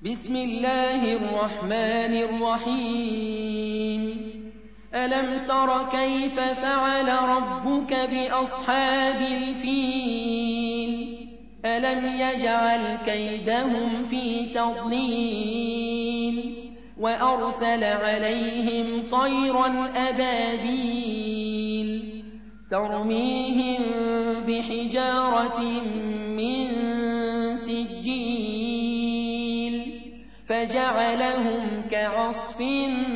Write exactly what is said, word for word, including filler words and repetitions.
بسم الله الرحمن الرحيم ألم تر كيف فعل ربك بأصحاب الفيل ألم يجعل كيدهم في تضليل وأرسل عليهم طيرا أبابيل ترميهم بحجارة من سجيل فجعلهم كعصف